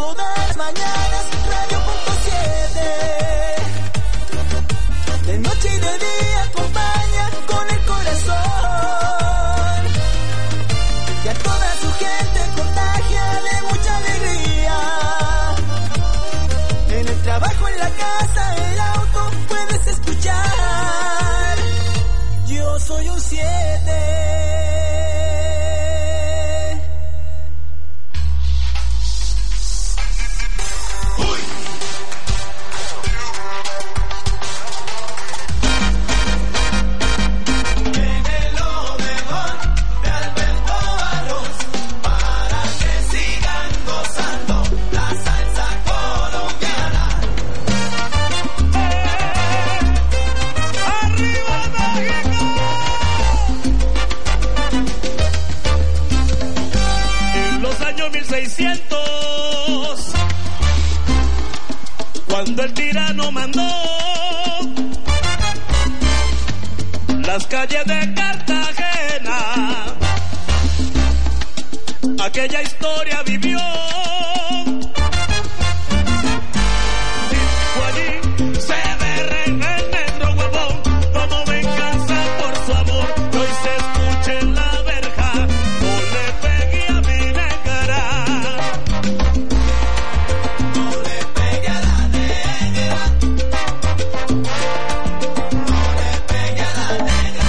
todas las mañanas, Radio.7. De noche y de día acompaña con el corazón. Y a toda su gente contagia de mucha alegría. En el trabajo, en la casa, el auto, puedes escuchar. Yo soy un 7. Cuando el tirano mandó las calles de Cartagena, aquella historia vivió. Dijo allí, se ve en el negro huevón, como venganza por su amor. Y hoy se escucha en la verja, no le pegué a mi negra. No le pegué a la negra. No le pegué a la negra.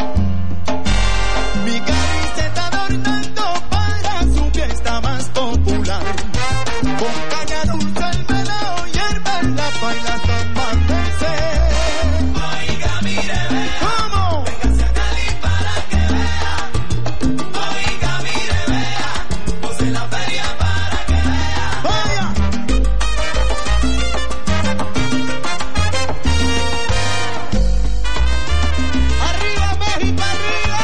Mi Cali se está adornando para su fiesta más popular. Con caña dulce, el melao y hierba en la paila San Manuel. Oiga, mire, vea. ¿Cómo? Véngase a Cali para que vea. Oiga, mire, vea. Puse la feria para que vea. ¡Vaya! ¡Arriba, México, arriba!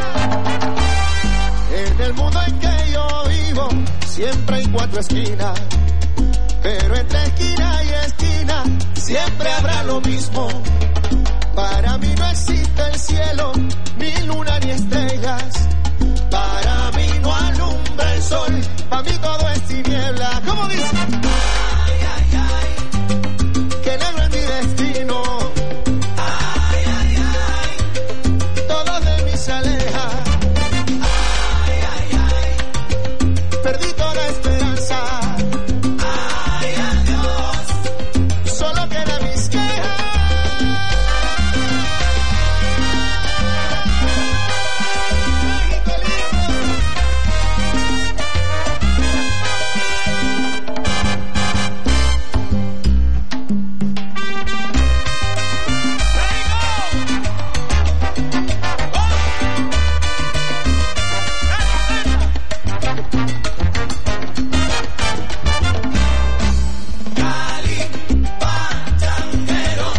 En el mundo en que yo vivo, siempre hay cuatro esquinas. Pero entre esquina y esquina, siempre habrá lo mismo. Para mí no existe el cielo, ni luna ni estrellas. Para mí no alumbra el sol, para mí todo es tiniebla. ¿Cómo dice? Ay, ay, ay. Que negro es mi destino. Ay, ay, ay. Todo de mí se aleja. Ay, ay, ay. Perdí toda esperanza. Ay, adiós. Solo quedan mis quejas. México lindo. Cali, pachanguero.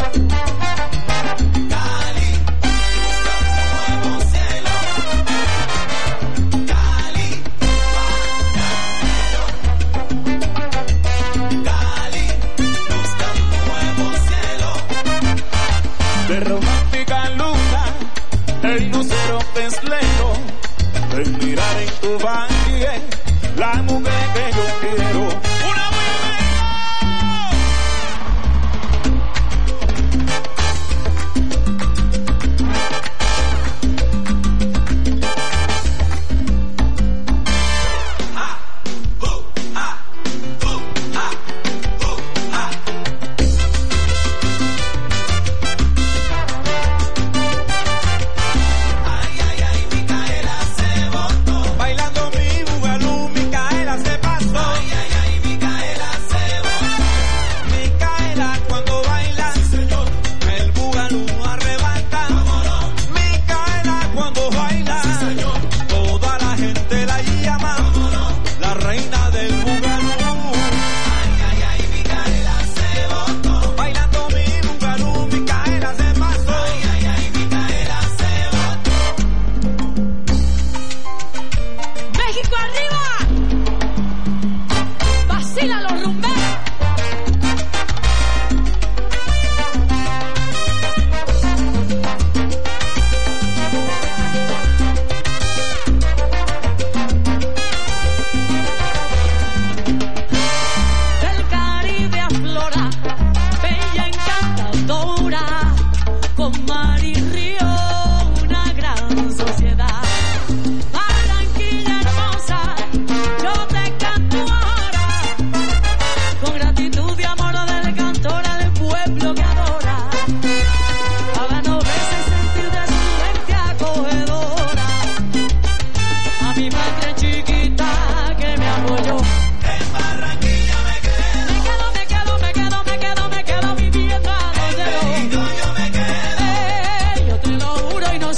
Cali, busca un nuevo cielo. Cali, pachanguero. Cali, busca un nuevo cielo. De romántica luna, el lucero pestlero, de mirar en tu valle la mujer que yo quiero. ¡Una Ay, ay, ay, Micaela se botó. bailando mi bugalú, Micaela se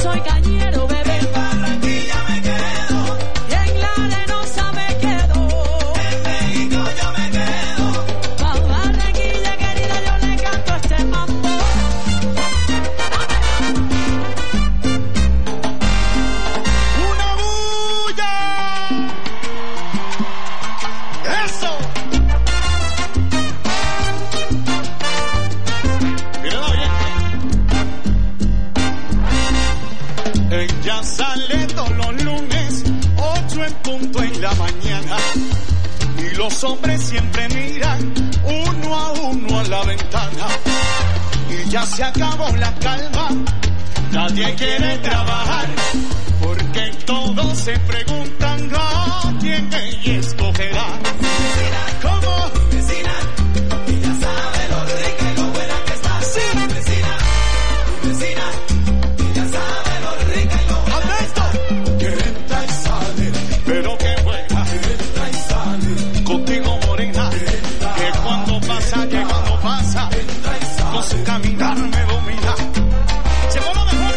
soy cañero, bebé. En Barranquilla me quedo. Y en la Arenosa me quedo. En México yo me quedo. Pa' Barranquilla, querida, yo le canto este mambo. ¡Una bulla! ¡Eso! Míralo bien. Ella sale todos los lunes, 8 en punto en la mañana. Y los hombres siempre miran uno a uno a la ventana. Y ya se acabó la calma, nadie quiere trabajar. Porque todos se preguntan a quién ella escogerá. ¿Cómo? Vecina, ella sabe lo rica y lo buena que está. Sí. Vecina, ella sabe lo rica y lo buena que está. Que entra y sale, pero que juega. Entra y sale, Contigo morena, que cuando pasa, entra y sale. con su caminar me domina. Llegó lo mejor.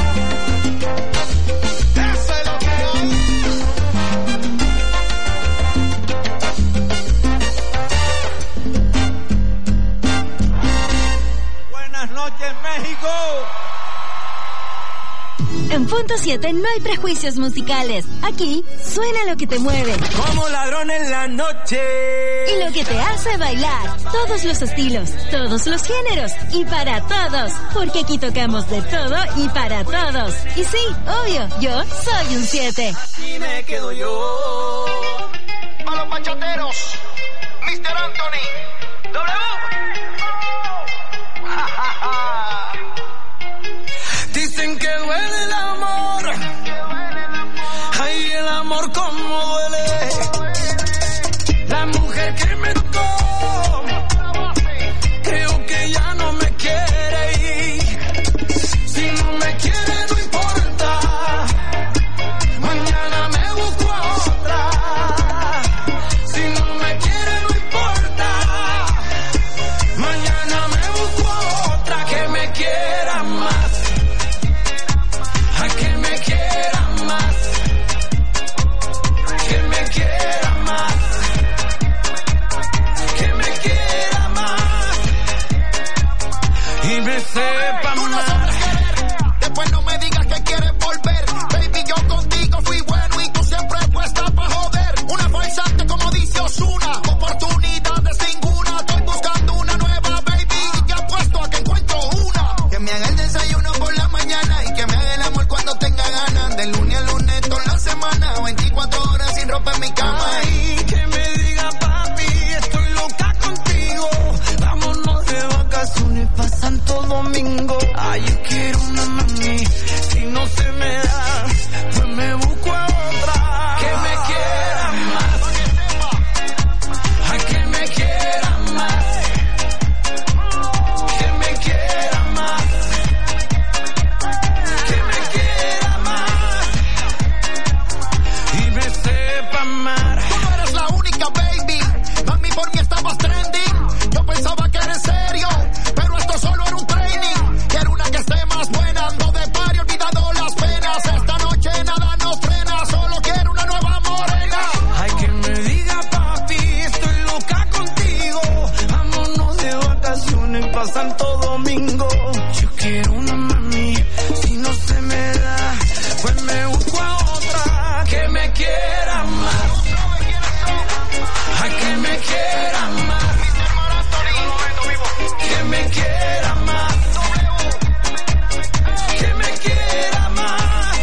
Eso es lo que hay. Buenas noches, México. En Punto 7 no hay prejuicios musicales. Aquí suena lo que te mueve Como ladrón en la noche. y lo que te hace bailar. Todos los estilos, todos los géneros y para todos. Porque aquí tocamos de todo y para todos. Y sí, obvio, yo soy un 7. Y me quedo yo. A los bachateros, Mr. Anthony, W. Dicen que duele el amor. Ay, el amor como duele. La mujer que me tocó, creo que ya no me quiere ir. Si no me quiere no importa, mañana me busco a otra. Si no me quiere no importa, mañana me busco a otra que me quiera más. A que me quiera más, que me quiera más, que me quiera más y me sepa Tú no más. sabes querer, después no me digas que quieres volver. Baby, yo contigo fui bueno y tú siempre puesta pa' joder. Una farsante como dice Ozuna, oportunidades ninguna. Estoy buscando una nueva, baby, y ya apuesto a que encuentro una. Que me haga el desayuno por la mañana y que me haga el amor cuando tenga ganas. De lunes a lunes toda la semana, 24 horas sin ropa en mi cama. Ay, que me diga papi, estoy loca contigo. Vámonos de vacaciones pa' Santo Domingo. Ay, yo quiero una mami, si no se me da, pues me busco a otra. Que me quiera más, a que me quiera más, que me quiera más, que me quiera más y me sepa amar. Tú no eres la única, baby. Mami, por mí estabas trending. Yo pensaba que era serio, pero esto solo era un training. Quiero una que esté más buena, ando de party, olvidando las penas. Esta noche nada nos frena, solo quiero una nueva morena. Ay, que me diga papi, estoy loca contigo. Vámonos de vacaciones pa' Santo Domingo. Yo quiero una mami, si no se me da, pues me busco a otra que me quiera más. A que me quiera más, que me quiera más, que me quiera más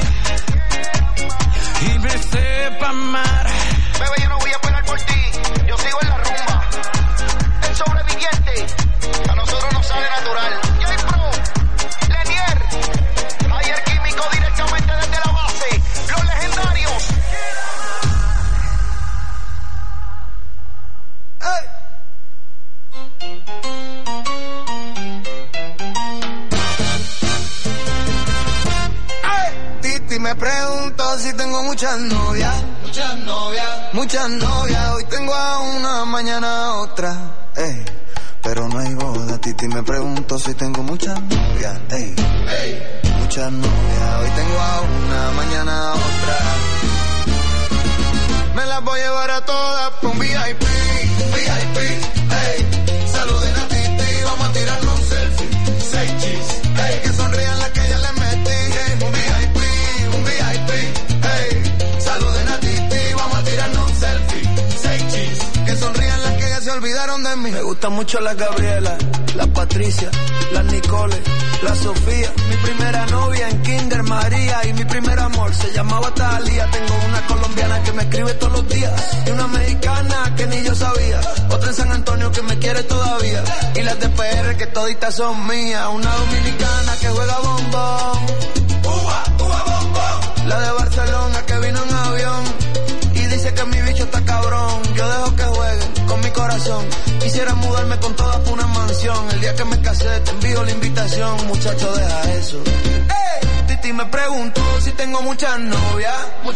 y me sepa amar. Bebé, yo no voy a esperar por ti, yo sigo en la rumba. El sobreviviente, a nosotros nos sale natural. J-Pro, Lenier, Ayer Químico directamente desde la base, los legendarios. ¡Ey! Titi me pregunto si tengo muchas novias. Muchas novias. Hoy tengo a una, mañana a otra. Pero no hay boda. Titi me pregunto si tengo muchas novias. muchas novias. Hoy tengo a una, mañana a otra. Me las voy a llevar a todas pa' un VIP, ey. Saluden a Titi, vamos a tirarnos un selfie. 6 cheese, ey. Que sonrían las que ya les metí, ey. Un VIP, ey. Saluden a Titi, vamos a tirarnos un selfie. 6 cheese, que sonrían las que ya se olvidaron de mí. Me gusta mucho la Gabriela, la Patricia, la Nicole, la Sofía. Mi primera novia en Kinder María y mi primer amor se llamaba Talía. Tengo una colombiana que me escribe todos los días y una mexicana que ni yo sabía. Otra en San Antonio que me quiere todavía y las de PR que toditas son mías. Una dominicana que juega bombón, uva bombón. La de Barcelona que vino en avión y dice que mi bicho está cabrón. Yo dejo que jueguen con mi corazón. Quisiera mudarme con todas por una mansión. El día que me casé te envío la invitación. Muchacho, deja eso. ¡Ey! Titi me preguntó si tengo muchas novias.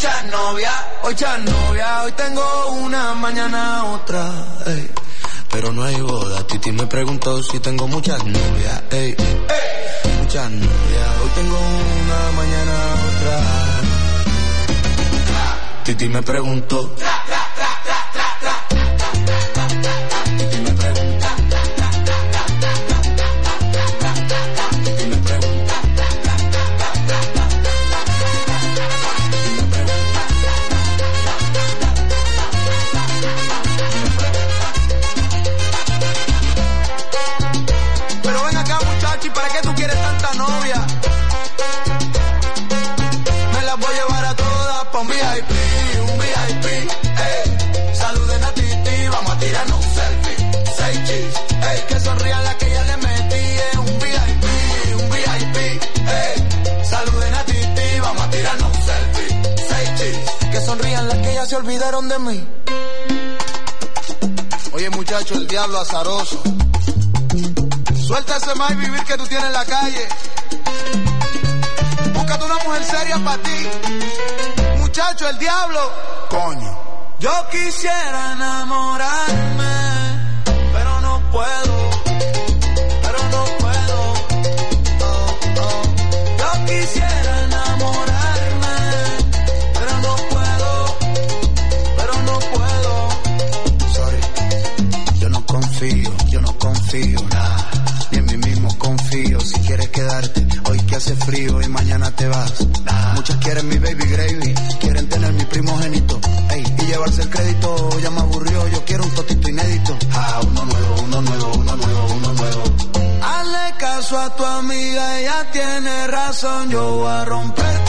Hoy tengo una, mañana otra. Ey. Pero no hay boda. Titi me preguntó si tengo muchas novias. Ey. Muchas novias. Hoy tengo una, mañana otra. Titi me preguntó. ¿Para qué tú quieres tanta novia? Me las voy a llevar a todas pa' un VIP, ey. Saluden a Titi, vamos a tirarnos un selfie. 6 cheese, ey. Que sonrían las que ya le metí, un VIP, ey. Saluden a Titi, vamos a tirarnos un selfie. 6 cheese, que sonrían las que ya se olvidaron de mí. Oye muchacho, el diablo azaroso. Suelta ese más y vivir que tú tienes en la calle. Búscate una mujer seria para ti. Muchacho, el diablo. Coño. Yo quisiera enamorarme, pero no puedo. Yo quisiera enamorarme, pero no puedo. Sorry. Yo no confío, nada. Ni en mí mismo confío. Si quieres quedarte, hoy que hace frío y mañana te vas. Muchas quieren mi baby gravy, quieren tener mi primogénito, ey, y llevarse el crédito. Ya me aburrió, yo quiero un totito inédito. Uno nuevo. Hazle caso a tu amiga, ella tiene razón. Yo voy a romperte.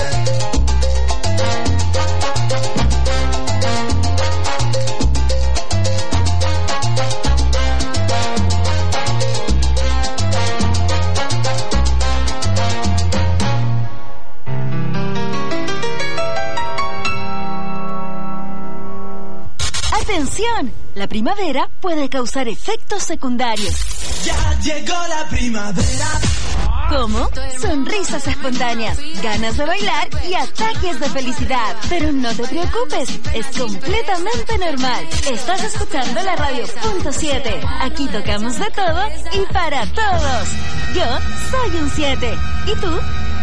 ¡Atención! La primavera puede causar efectos secundarios. Ya llegó la primavera. ¿Cómo? Sonrisas espontáneas, ganas de bailar y ataques de felicidad. Pero no te preocupes, es completamente normal. Estás escuchando la radio .7. Aquí tocamos de todo y para todos. Yo soy un 7. ¿Y tú?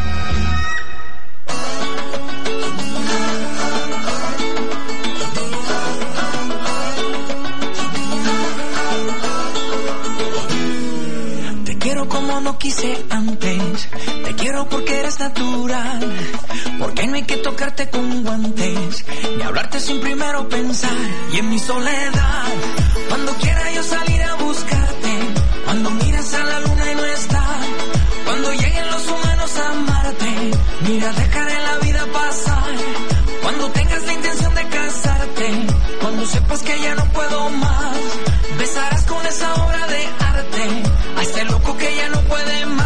Quiero como no quise antes, te quiero porque eres natural, porque no hay que tocarte con guantes, ni hablarte sin primero pensar, y en mi soledad, cuando quiera yo salir a buscarte, cuando miras a la luna y no está, cuando lleguen los humanos a amarte, mira dejaré la vida pasar, cuando tengas la intención de casarte, cuando sepas que ya no puedo más, besarás con esa obra de arte, a este loco que ya no puede más.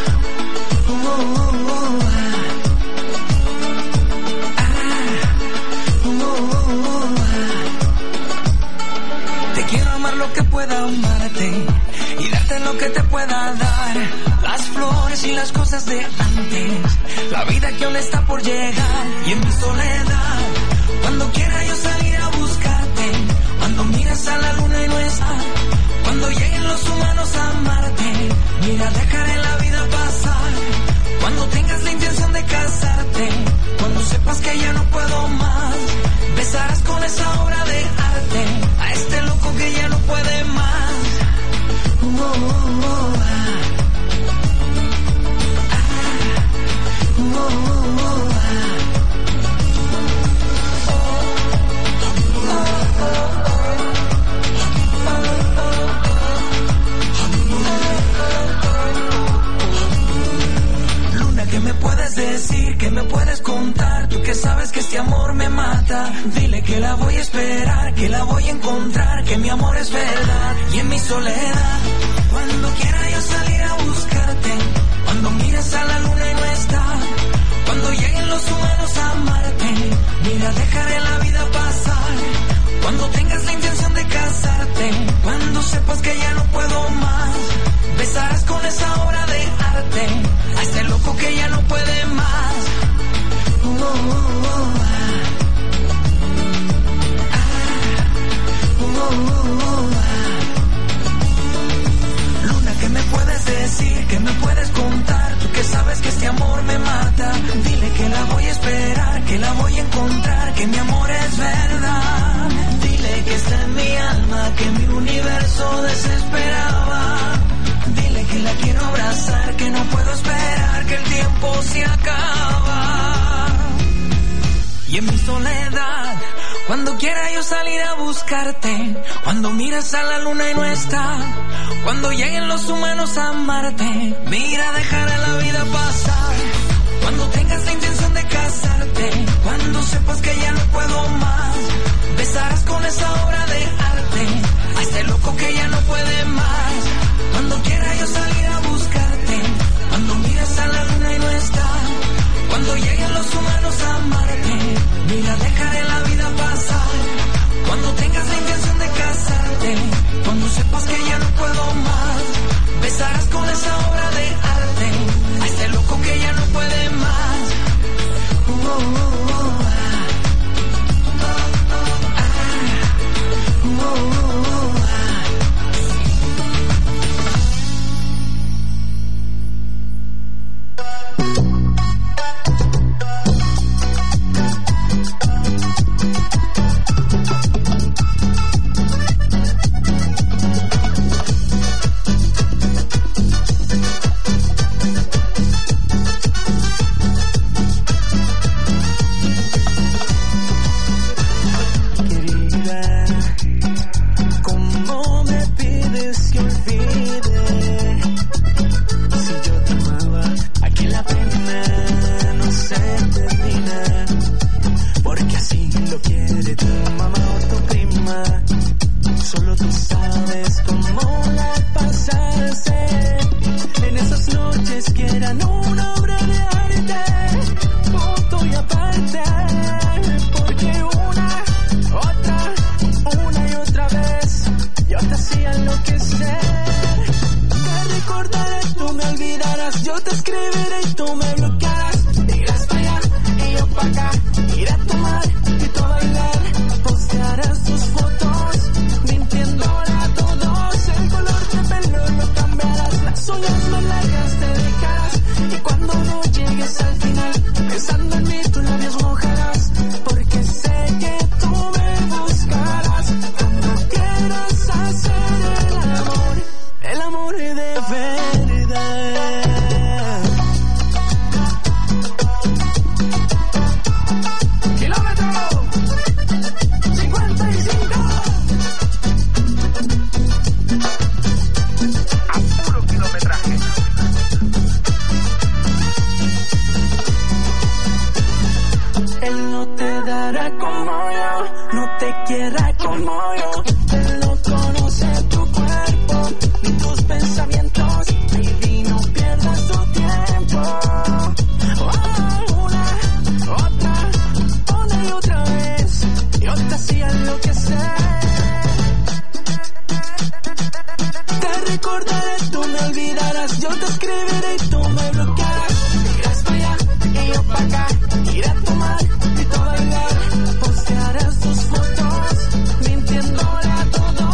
Te quiero amar lo que pueda amarte y darte lo que te pueda dar, las flores y las cosas de antes, la vida que aún está por llegar, y en mi soledad, cuando quiera yo salir a buscarte, cuando miras a la luna y no está, cuando Cuando lleguen los humanos a amarte, mira, dejaré la vida pasar. Cuando tengas la intención de casarte, cuando sepas que ya no puedo más, besarás con esa obra de arte a este loco que ya no puede más. Luna, ¿qué me puedes decir? ¿Qué me puedes contar? Tú que sabes que este amor me mata. Dile que la voy a esperar, que la voy a encontrar, que mi amor es verdad. Y en mi soledad, cuando quiera yo salir a buscarte, cuando mires a la luna y no está, cuando lleguen los humanos a amarte, mira, dejaré la vida pasar. Cuando tengas la intención de casarte, cuando sepas que ya no puedo más, besarás con esa obra de arte a este loco que ya no puede más. Luna, ¿qué me puedes decir? ¿Qué me puedes contar? Tú que sabes que este amor me mata. Dile que la voy a esperar, que la voy a encontrar, que mi amor es verdad. Dile que está en mi alma, que mi universo desesperaba. Dile que la quiero abrazar, que no puedo esperar, que el tiempo se acaba. Y en mi soledad, cuando quiera yo salir a buscarte, cuando miras a la luna y no está, cuando lleguen los humanos a amarte, mira, dejaré la vida pasar. Cuando tengas la intención de casarte, cuando sepas que ya no puedo más, besarás con esa obra de arte a este loco que ya no puede más. Cuando quiera yo salir a buscarte, cuando miras a la luna y no está, cuando lleguen los humanos a amarte, mira, dejaré la vida pasar. Cuando tengas la intención de casarte, cuando sepas que ya no puedo más, besarás con esa obra de arte a este loco que ya no puede más. Postearás tus fotos, mintiéndole a todos.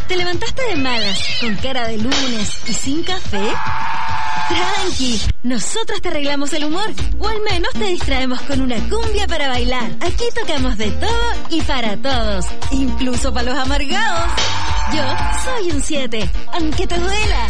¿Te levantaste de malas, con cara de lunes y sin café? Tranqui, nosotros te arreglamos el humor, o al menos te distraemos con una cumbia para bailar. Aquí tocamos de todo y para todos, incluso para los amargados. Yo soy un 7, aunque te duela.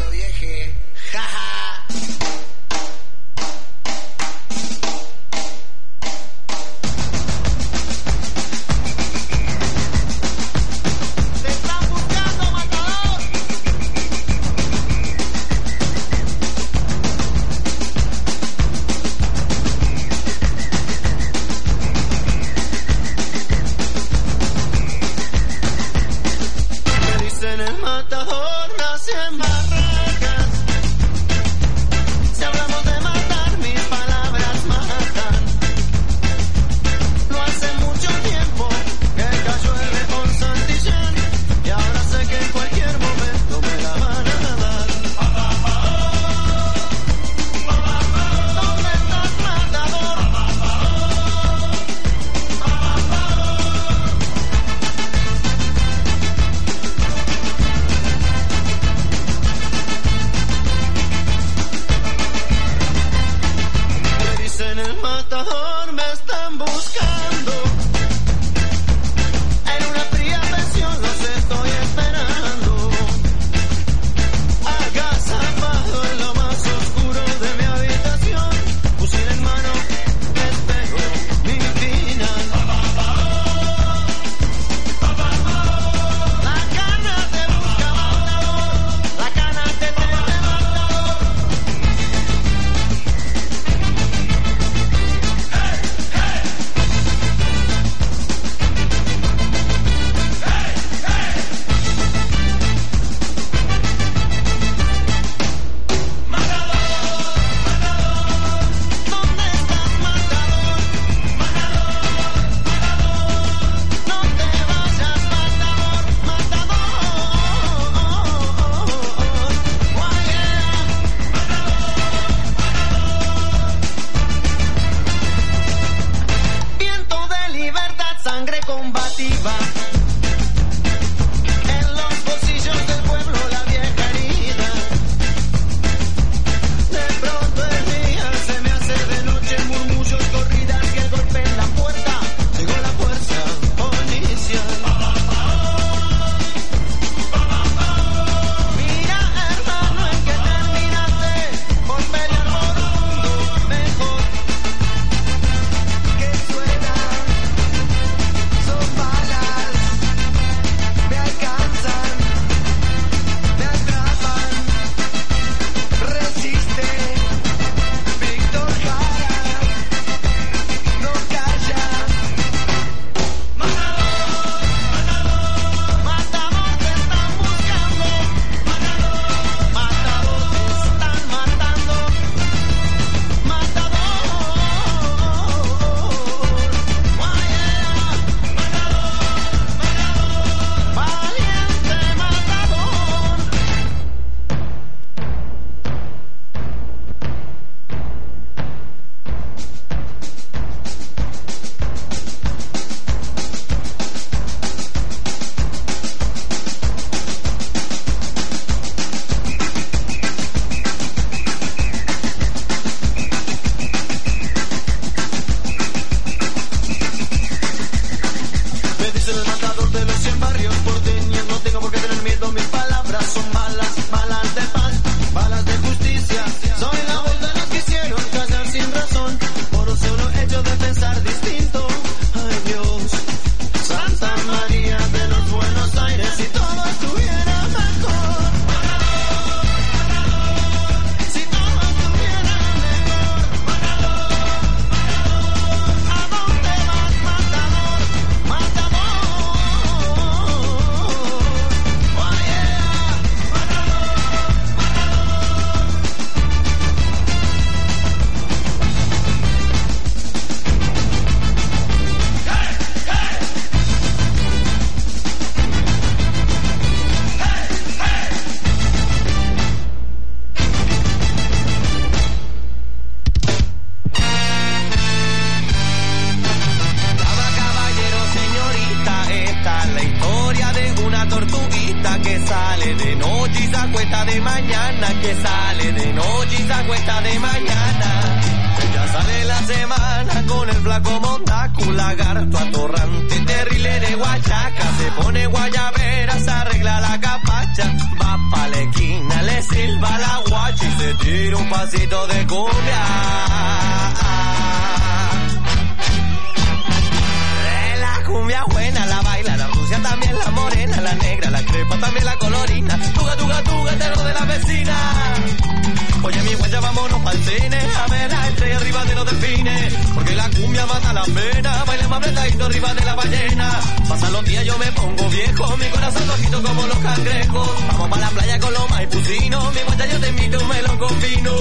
acuesta de mañana, que sale de noche y se acuesta de mañana. Ella sale la semana con el flaco Mondacu, lagarto atorrante, terrible de guachaca. Se pone guayabera, se arregla la capacha, va pa' la esquina, le silba la guacha y se tira un pasito de cumbia. La cumbia buena la baila, la rusia también, la morena, la negra, la crepa también, la colorina. Tuga, tuga, tuga, terror de la vecina. Oye, mi guaya, vámonos pa'l cine a ver la estrella arriba de los delfines, porque la cumbia mata la pena. Bailemos apretadito arriba de la ballena. Pasan los días, yo me pongo viejo, mi corazón rojito como los cangrejos. Vamos pa' la playa con los maipucinos, mi guaya, yo te invito, me lo combino.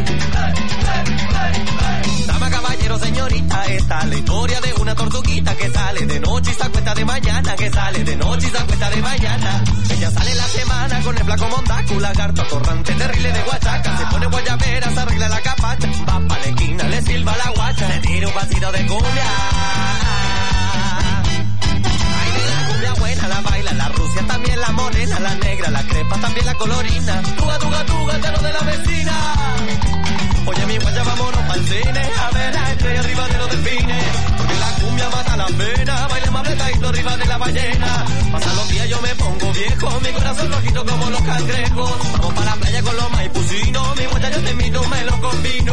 Dama, caballero, señorita, esta es la historia de una tortuguita que sale de noche y se acuesta de mañana, que sale de noche y se acuesta de mañana. Ella sale la semana con el flaco Mondacu, lagarto atorrante, terrible de guachaca. Se pone guayabera, se arregla la capacha, va pa' la esquina, le silba la guacha, le tira un pasito de cumbia. Ay, de la cumbia buena la baila, la rusia también, la morena, la negra, la crepa también, la colorina. Tuga, tuga, tuga, el terror de la vecina. Oye, mi guaya, vámonos pa'l cine a ver la estrella arriba de los delfines, porque la cumbia mata la pena. Bailemos apretadito arriba de la ballena. Pasan los días, yo me pongo viejo, mi corazón rojito como los cangrejos. Vamos pa' la playa con los maipucinos, mi guaya, yo te invito, me lo combino.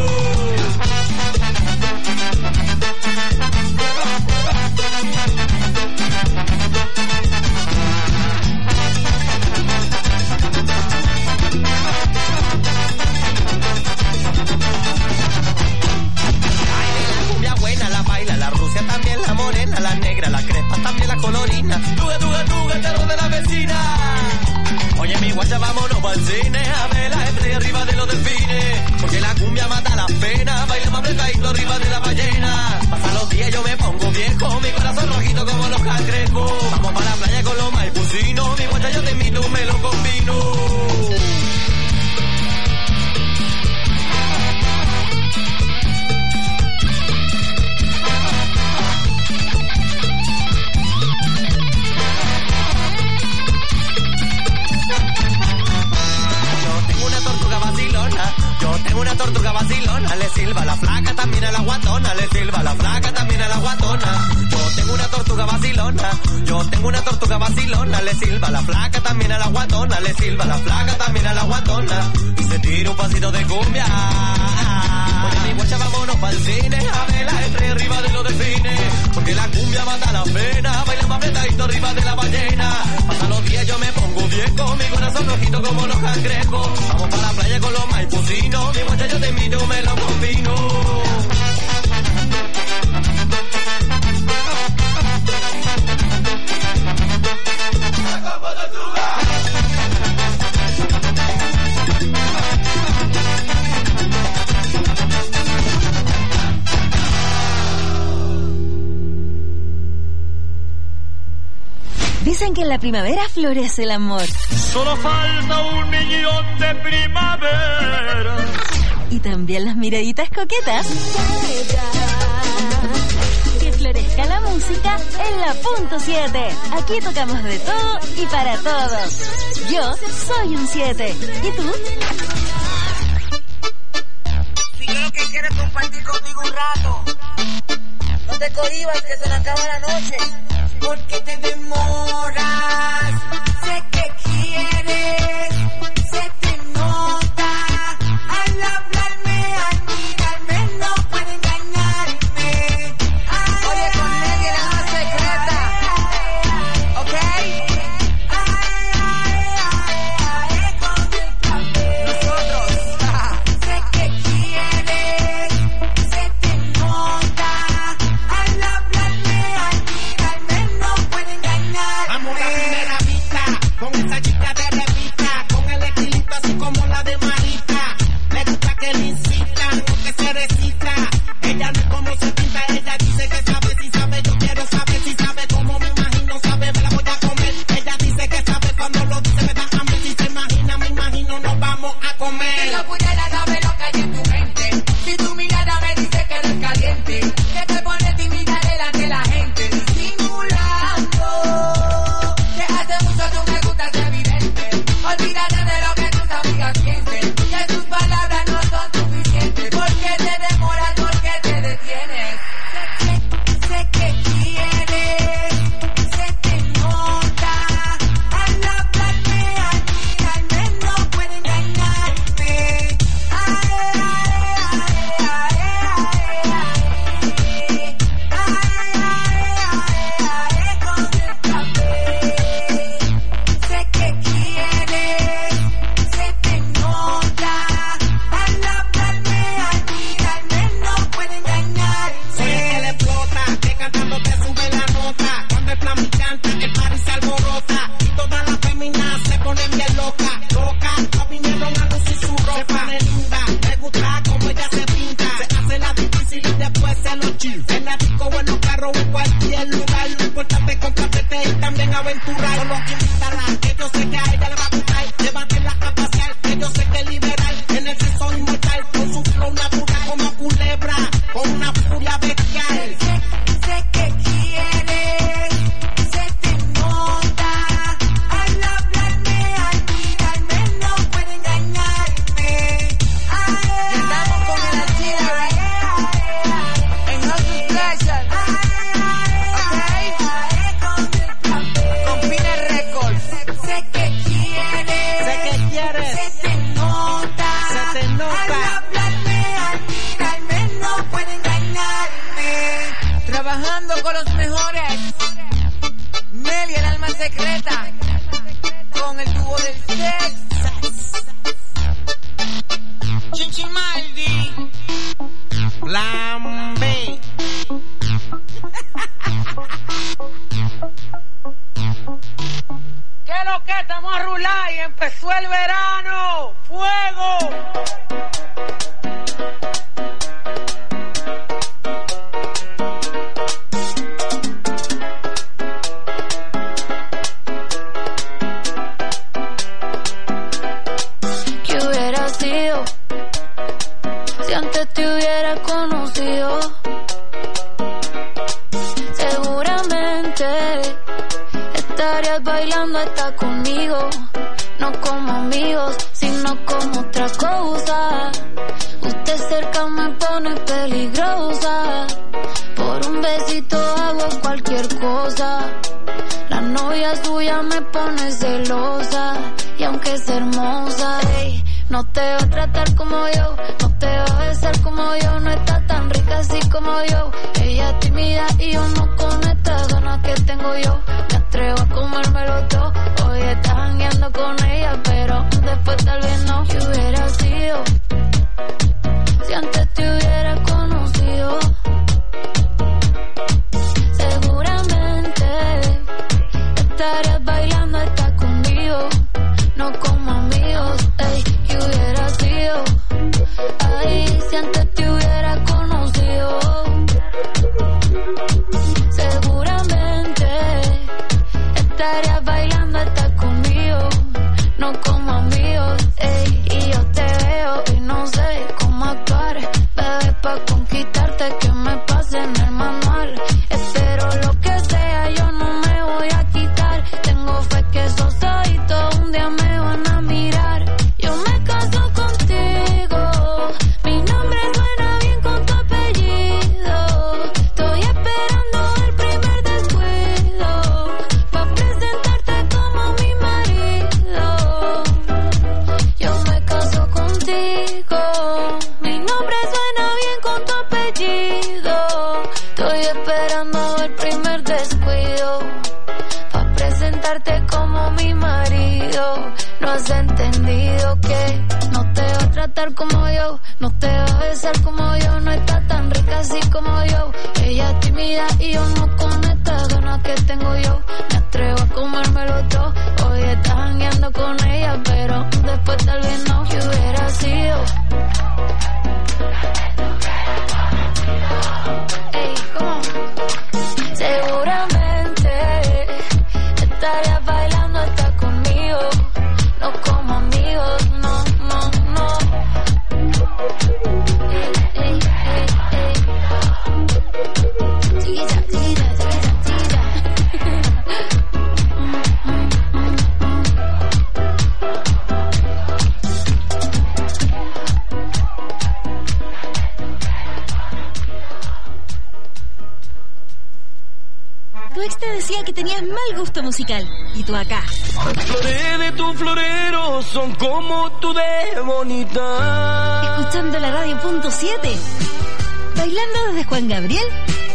También la morena, la negra, la crepa, también la colorina. Tuga, tuga, tuga, el terror de la vecina. Oye, mi guacha, vámonos pa'l cine a ver la estrella arriba de los delfines, porque la cumbia mata la pena. Bailemos apretadito arriba de la ballena. Pasan los días, yo me pongo viejo, mi corazón rojito como los cangrejos. Vamos pa' la playa con los maipucinos, mi guacha, yo te invito, me lo combino. Yo tengo una tortuga vacilona, le silba la flaca también a la guatona, le silba la flaca también a la guatona. Yo tengo una tortuga vacilona, yo tengo una tortuga vacilona, le silba la flaca también a la guatona, le silba la flaca también a la guatona. Y se tira un pasito de cumbia. Oye, mi guacha, vámonos pa'l cine a ver la estrella arriba de los delfines, porque la cumbia mata la pena. Bailamos apretadito arriba de la ballena. Pasan los días, yo me pongo viejo, mi corazón rojito como los cangrejos. Vamos pa' la playa con los maipucinos, mi guacha, yo te invito, me lo combino. Dicen que en la primavera florece el amor. Solo falta 1.000.000 de primavera. Y también las miraditas coquetas. Que florezca la música en la punto 7. Aquí tocamos de todo y para todos. Yo soy un 7. ¿Y tú? Si yo lo que quiero es compartir contigo un rato. No te cohibas que se le acaba la noche. Porque te demoras. Sé que quieres. Se te nota. Al hablarme, al mirarme, no puede engañarme. Oye, con Nelly la más secreta. ¿Ok? Nosotros. Sé que quieres. Se te nota. Al hablarme, al mirarme, no puede engañarme. Vamos a primera vista, con esa chica de revista, con el estilito así como la de Marita. Le gusta que le incitan, no que se recita. Ella no es como se pinta, ella dice que sabe, si sabe, yo quiero saber si sabe, como me imagino, sabe, me la voy a comer. Ella dice que sabe, cuando lo dice me da hambre, si se imagina, me imagino, nos vamos a comer. Si yo pudiera saber lo que hay en tu mente, si tu mirada me dice que eres caliente, que te pone tímida delante de la gente, simulando, que hace mucho tú me gustas evidente. bien aventurar. Solo que invitarla, que yo sé que a ella le va a gustar. Levantarla a pasear, que yo sé que es liberal. En el sexo inmortal, con su flow natural. Como culebra, con una furia bestial. Sé que quieres, se te nota. Al hablarme, al mirarme, no puede engañarme. Y estamos con el artillery en Hustle Special. Con Pine Records. Sé que quieres, se te nota. Al hablarme, al mirarme, no puede engañarme. Trabajando con los mejores. Nelly, el alma secreta. Con el tubo del sex. Chinchimaldi. Lambe. ¿Qué lo que estamos a rular y empezó el verano? ¡Fuego! ¿Qué hubiera sido si antes te hubiera conocido? Seguramente estarías bailando hasta conmigo, no como amigos, sino como otra cosa. Usted cerca me pone peligrosa, por un besito hago cualquier cosa. La novia suya me pone celosa, y aunque es hermosa, ey, no te va a tratar como yo, no te va a besar como yo, no está tan rica así como yo. Ella es tímida y yo no con estas ganas que tengo yo. Me atrevo a comérmelo todo, hoy estás jangueando con ella, pero después tal vez no. ¿Qué hubiera sido si antes te hubiera conocido? Seguramente estarías bailando hasta conmigo, no como amigos, ey. ¿Qué hubiera sido? Ay, si antes te hubiera conocido. Seguramente estarías bailando hasta conmigo, no como amigos, ey. Y yo te veo y no sé cómo actuar, bebé, pa' conquistarte que me pase en el manual. Espero lo que sea, yo no me voy a quitar. Tengo fe que esos ojitos un día me van a mirar. Yo me caso contigo, mi nombre suena bien con tu apellido. Estoy esperando el primer descuido pa' presentarte como mi marido. Yo me caso contigo, mi nombre suena bien con tu apellido. Estoy esperando el primer descuido pa' presentarte como mi marido. No has entendido que no te va a tratar como yo, no te va a besar como yo, no está tan rica así como yo. Ella es tímida y yo no con estas ganas que tengo yo. Me atrevo a comérmelo todo, hoy estás jangueando con ella, pero después tal vez no. ¿Qué hubiera sido? Ey, ¿cómo? Seguramente estarías bailando hasta conmigo, no como amigos, no, no, no. Ey, ey, ey, ey. Chiquita, chiquita, chiquita, chiquita. Tu ex te decía que tenías mal gusto musical, y tú acá, Las flores de tu florero son como tú de bonita. escuchando la radio punto 7, bailando desde Juan Gabriel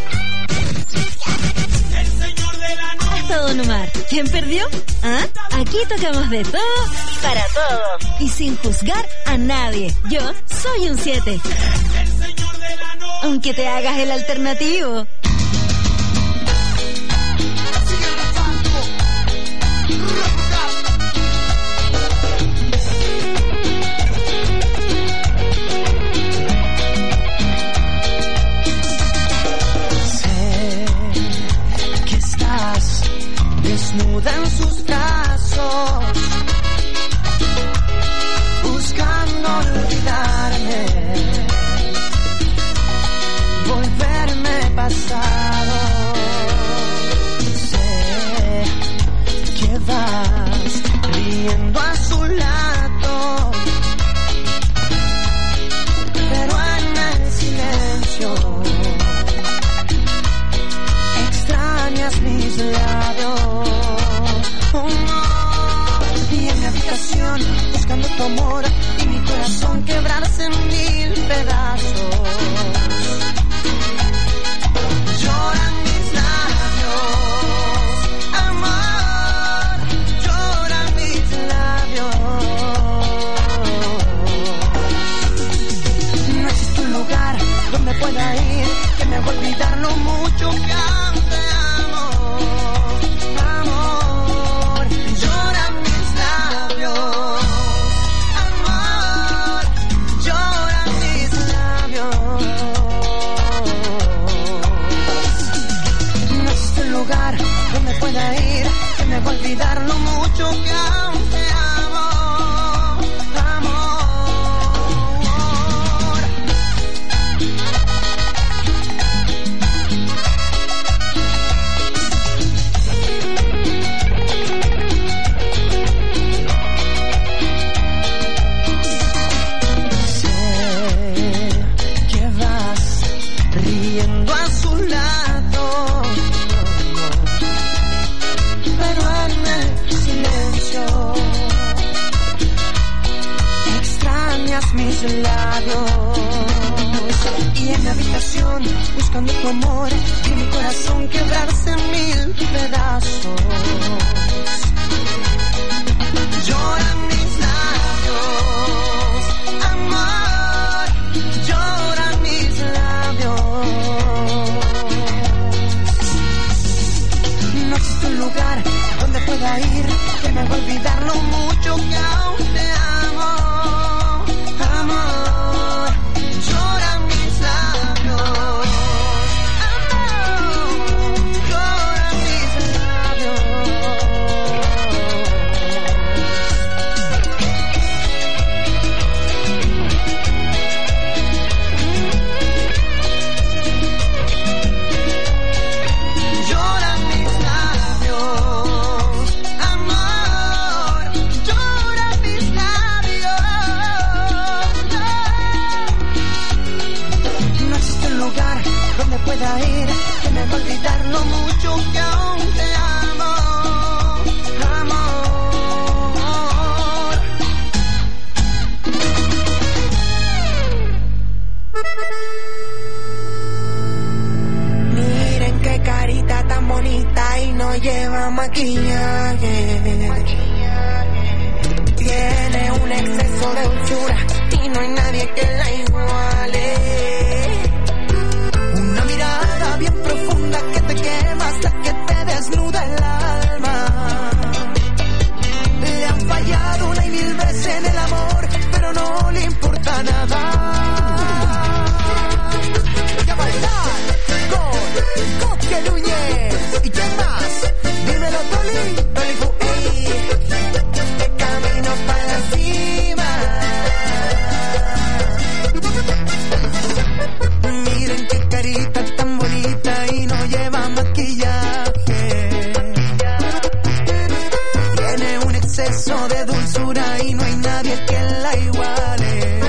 hasta Don Omar. ¿Quién perdió? ¿Ah? Aquí tocamos de todo para todos y sin juzgar a nadie. Yo soy un 7, aunque te hagas el alternativo. Sé que estás desnuda desnuda en sus brazos, buscando olvidarme, volverme pasado. Sé que vas riendo a su lado, pero en el silencio extrañas mis labios. Oh, no. Y en mi habitación buscando tu amor y mi corazón quebrarse en mil pedazos. Lloran mis labios, amor, lloran mis labios. No existe un lugar donde pueda ir que me haga olvidar lo mucho que aún te amo. Amor, lloran mis labios, amor, lloran mis labios. No existe un lugar donde pueda ir que me haga olvidar lo mucho que aún te amo. Amor. Riendo a su lado, pero en el silencio extrañas mis labios. Y en la habitación buscando tu amor y mi corazón quebrarse en mil pedazos. Lloran mis labios, amor, lloran mis labios. No existe un lugar donde pueda ir que me haga olvidar lo mucho que aún te amo. Amor, lloran mis labios, amor, lloran mis labios. Lloran mis labios, amor, lloran mis labios. No existe un lugar donde pueda ir que me haga olvidar lo mucho que aún te amo. Amor. Miren qué carita tan bonita y no lleva maquillaje. Tiene un exceso de dulzura y no hay nadie que la iguale. Una mirada bien profunda que te quema hasta que te desnuda el alma. Le han fallado una y mil veces en el amor, pero no le importa nada. Voy a bailar con Coque Núñez. ¿Y quién más? Dímelo, Toli. Toli Fuey. De camino para la cima. Miren qué carita tan bonita y no lleva maquillaje. Tiene un exceso de dulzura y no hay nadie que la iguale.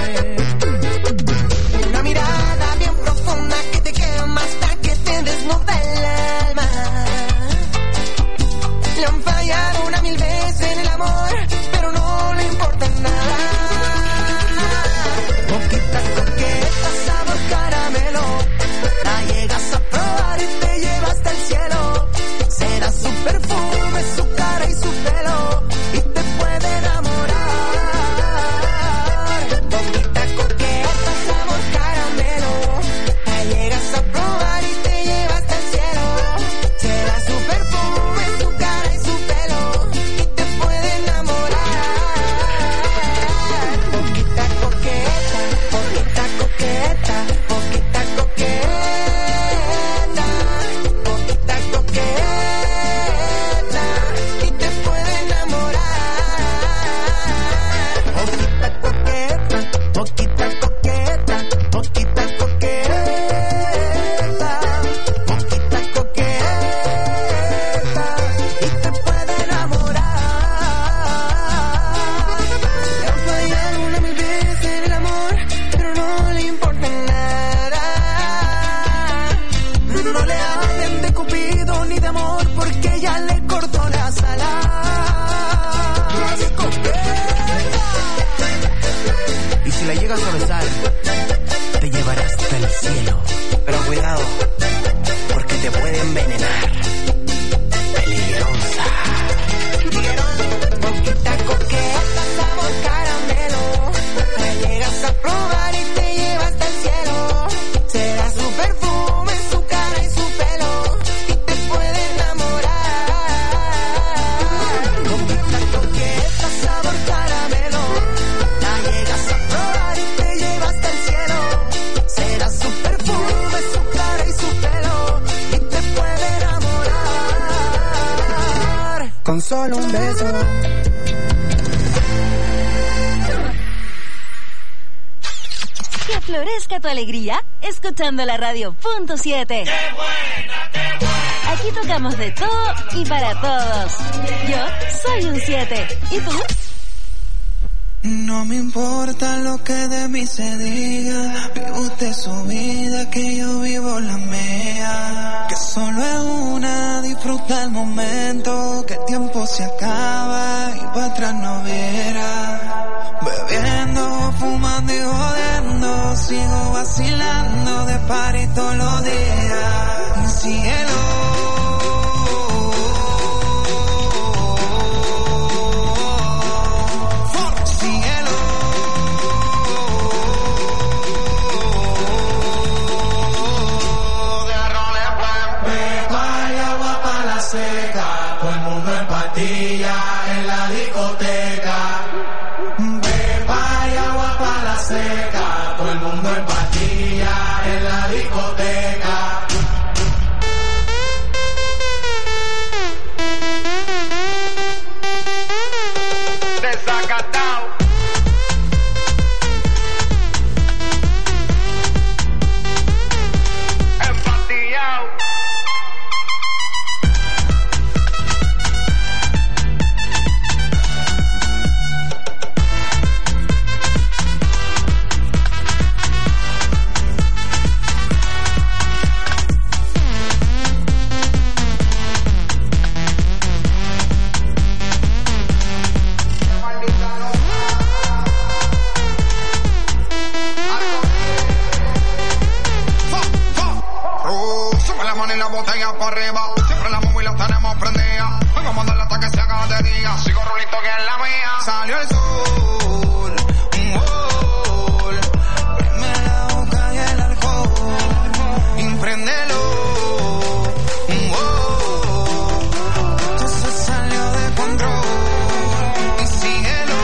Una mirada bien profunda que te quema hasta que te desnuda el alma. Le han fallado una mil veces en el amor, pero no le importa nada. Poquitas coquetas, sabor caramelo, la llegas a probar y te lleva hasta el cielo. Será su perfume, su cara y su pelo, y te puede enamorar. Poquita coqueta, sabor caramelo, la llegas a probar y te lleva hasta el cielo. Será su perfume, su cara y su pelo, y te puede enamorar. solo un beso. Que florezca tu alegría escuchando la radio.7. ¡Qué buena, qué buena! Aquí tocamos de todo y para todos. Yo soy un 7. ¿Y tú? No me importa lo que de mí se diga, vive usted su vida, que yo vivo la mía. Que solo es una, disfruta el momento, que el tiempo se acaba y para atrás no viera. Bebiendo, fumando y jodiendo, sigo vacilando de party todos los días. Cielo. Todo el mundo en patilla en la discoteca. Pepa y agua para la seca. Todo el mundo en patilla en la discoteca. Desacatao. Empatillao. Siempre la móvil la tenemos prendida. Vengo a mandarla hasta que se haga de día. Sigo rulito que es la mía. Salió el sol, prime la boca y el alcohol. Impréndelo, esto se salió de control. Y síguelo.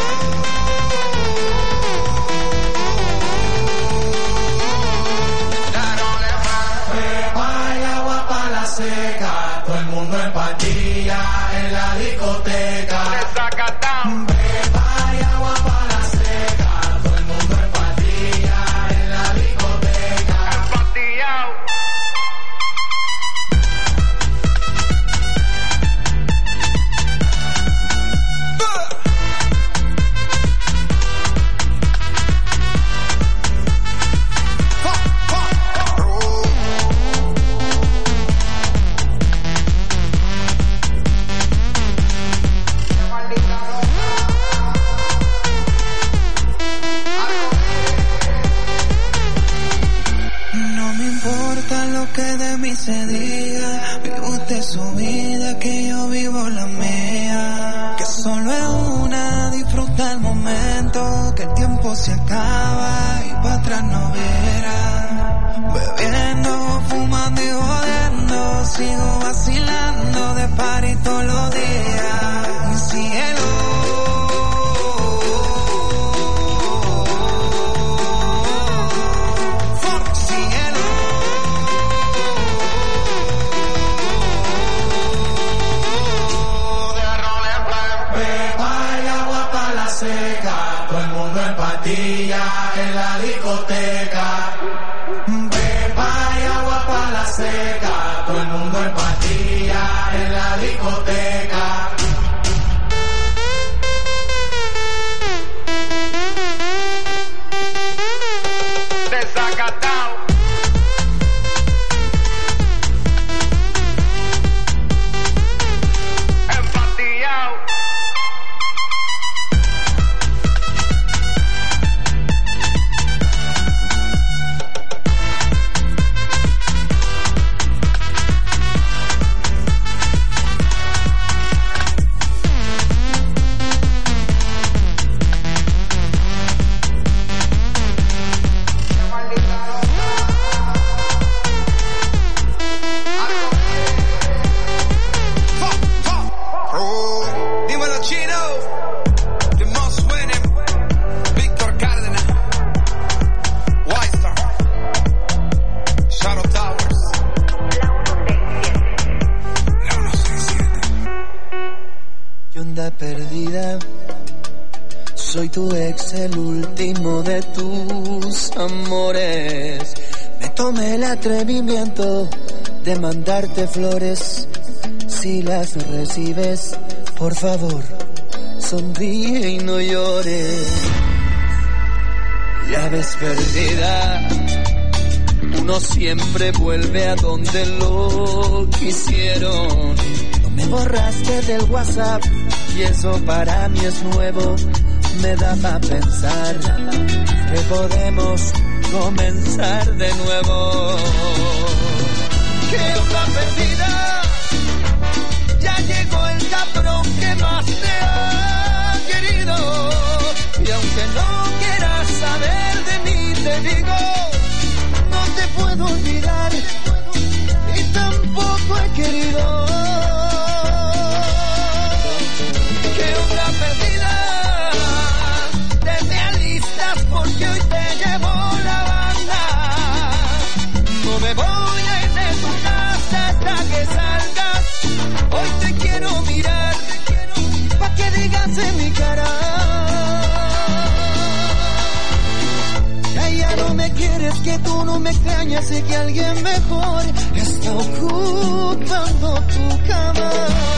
Pepa y agua para la seca. Todo el mundo en patilla en la discoteca. Pepa y agua para la seca. Todo el mundo en patilla en la discoteca. Empatillao. No me importa lo que de mí se diga, vive usted su vida, que yo vivo la mía. Que solo es una, disfruta el momento, que el tiempo se acaba y para atrás no viera. Bebiendo, fumando y jodiendo, sigo vacilando de party todos los días. Cielo. Seca, todo el mundo en patilla en la discoteca. Pepa y agua para la seca. Todo el mundo en patilla en la discoteca. Desacatao. Empatillao. ¿Qué onda perdida? Soy tu ex, el último de tus amores. Me tomé el atrevimiento de mandarte flores. Si las recibes, por favor, sonríe y no llores. Ya ves perdida, uno siempre vuelve a donde lo quisieron. No me borraste del WhatsApp y eso para mí es nuevo. Me da para pensar que podemos comenzar de nuevo. ¿Qué onda perdida? Ya llegó el cabrón que más te ha querido. Y aunque no quieras saber de mí, te digo, no te puedo olvidar y tampoco he querido. ¿Qué onda perdida? Te alistas porque hoy te llevo la banda. No me voy a ir de tu casa hasta que salgas. Hoy te quiero mirar pa' que digas en mi cara. Ya no me quieres, que tú no me extrañas y que alguien mejor está ocupando tu cama.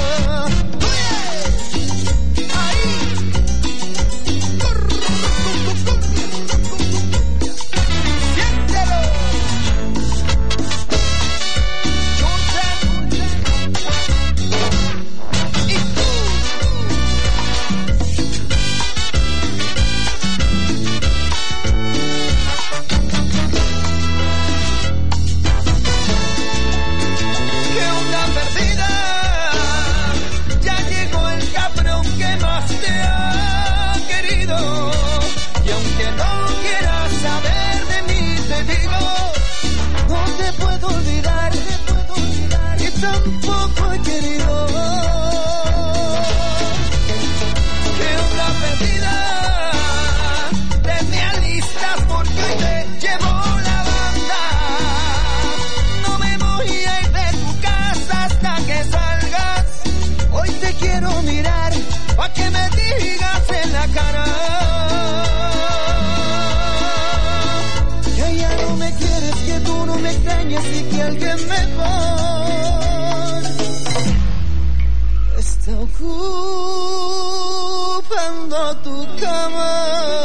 Tampoco he querido. ¿Qué onda perdida? Te me alistas porque hoy te llevo la banda. No me voy a ir de tu casa hasta que salgas. Hoy te quiero mirar pa' que me digas en la cara que ya no me quieres, que tú no me extrañas y que alguien mejor ocupando tu cama.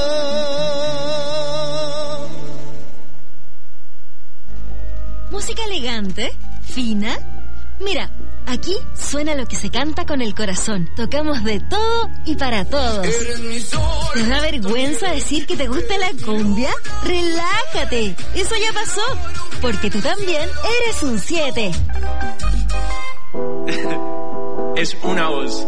Música elegante, fina. Mira, aquí suena lo que se canta con el corazón. Tocamos de todo y para todos. ¿Te da vergüenza decir que te gusta la cumbia? Relájate, eso ya pasó, porque tú también eres un 7. Es una voz.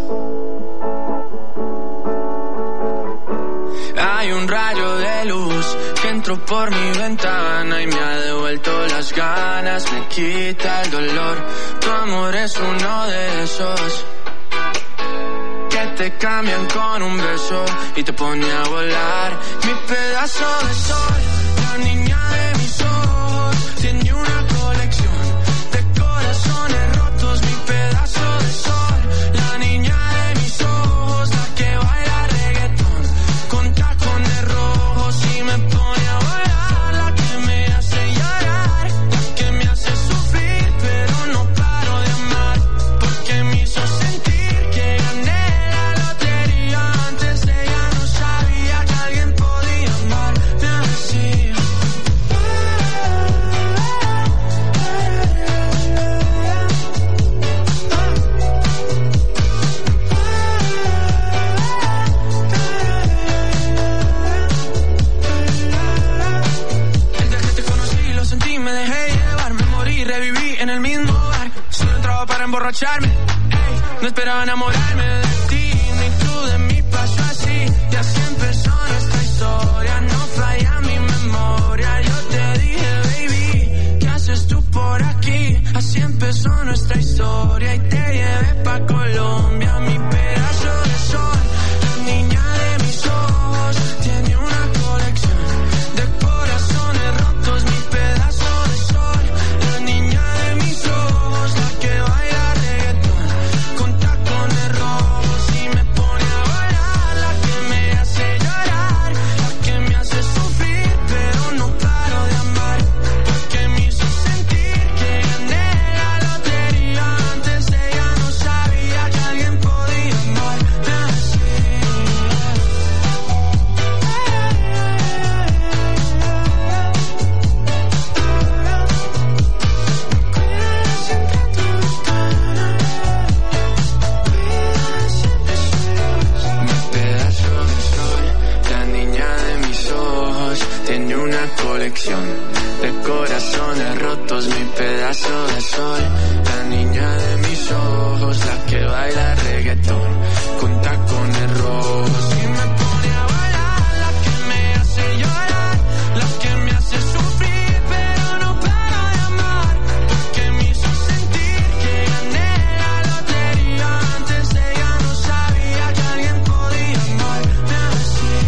Hay un rayo de luz que entró por mi ventana y me ha devuelto las ganas, me quita el dolor. Tu amor es uno de esos que te cambian con un beso y te pone a volar. Mi pedazo de sol, la niña de mis ojos, tiene una colección de corazones rotos. Mi pedazo de sol, la niña de mis ojos, la que baila reggaetón con tacones rojos y me pone a volar. La que me hace llorar, la que me hace sufrir, pero no paro de amar, porque me hizo sentir que gané la lotería. Antes ella no sabía que alguien podía amarme así. Desde que te conocí lo sentí, me dejé llevar, me morí, reviví en el mismo bar. Solo entraba para emborracharme, ey, no esperaba enamorarme de ti, ni tú de mí. Pasó así y así empezó nuestra historia. No falla mi memoria. Yo te dije, baby, ¿qué haces tú por aquí? Así empezó nuestra historia y te llevé pa' Colombia. Mi pedazo de sol, la niña de mis ojos, tiene una colección de corazones rotos. Mi pedazo de sol, la niña de mis ojos, la que baila reggaetón con tacones rojos y me colección de corazones rotos, mi pedazo de sol. La niña de mis ojos, la que baila reggaetón con tacones rojos. Y me pone a bailar, la que me hace llorar, la que me hace sufrir, pero no paro de amar, porque me hizo sentir que gané la lotería. Antes ella no sabía que alguien podía amarme así.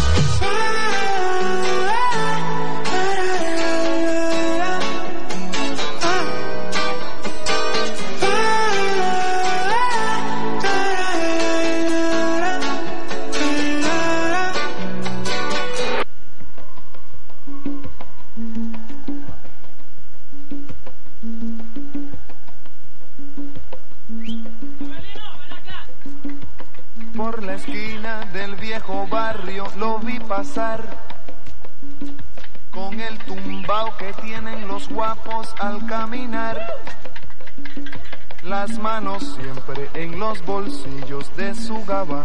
Por la esquina del viejo barrio lo vi pasar, con el tumbao que tienen los guapos al caminar, las manos siempre en los bolsillos de su gabán,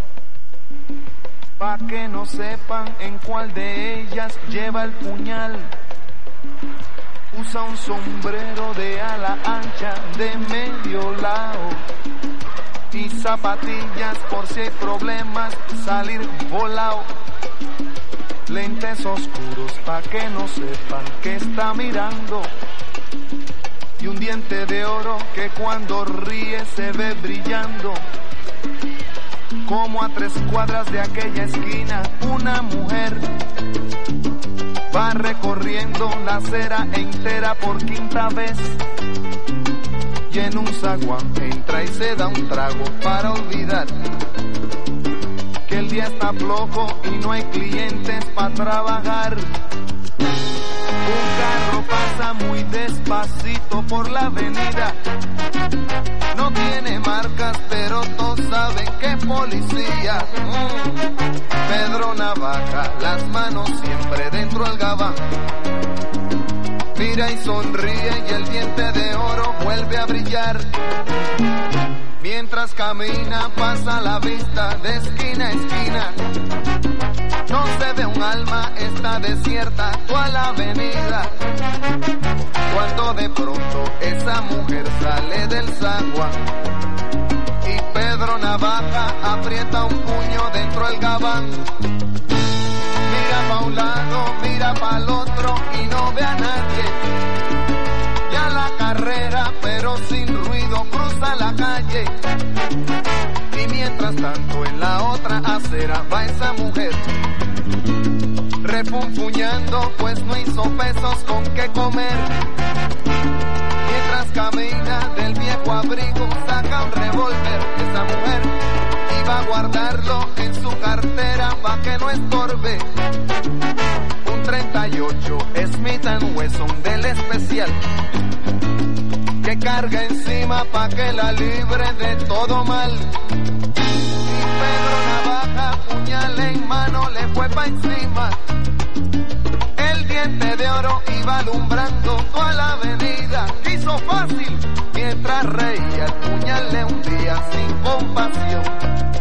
pa' que no sepan en cuál de ellas lleva el puñal. Usa un sombrero de ala ancha de medio lado y zapatillas por si hay problemas, salir volado. Lentes oscuros pa' que no sepan que está mirando, y un diente de oro que cuando ríe se ve brillando. Como a 3 cuadras de aquella esquina, una mujer va recorriendo la acera entera por 5ª vez, y en un zaguán entra y se da un trago para olvidar que el día está flojo y no hay clientes para trabajar. Un carro pasa muy despacito por la avenida, no tiene marcas pero todos saben que es policía. Pedro Navaja, las manos siempre dentro del gabán, mira y sonríe y el diente de oro vuelve a brillar. Mientras camina pasa la vista de esquina a esquina, no se ve un alma, está desierta toda la avenida. Cuando de pronto esa mujer sale del zaguán y Pedro Navaja aprieta un puño dentro del gabán. Mira pa' un lado, mira pa' el otro y no ve a nadie. Ya la carrera, pero sin ruido, cruza la calle. Y mientras tanto en la otra acera va esa mujer, refunfuñando pues no hizo pesos con qué comer. Mientras camina del viejo abrigo saca un revólver. Esa mujer iba a guardarlo en su cartera pa' que no estorbe. Un 38 Smith & Wesson del especial, que carga encima pa' que la libre de todo mal. Y Pedro Navaja, puñal en mano, le fue pa' encima. El diente de oro iba alumbrando toda la avenida. Hizo fácil mientras reía, el puñal le hundía sin compasión.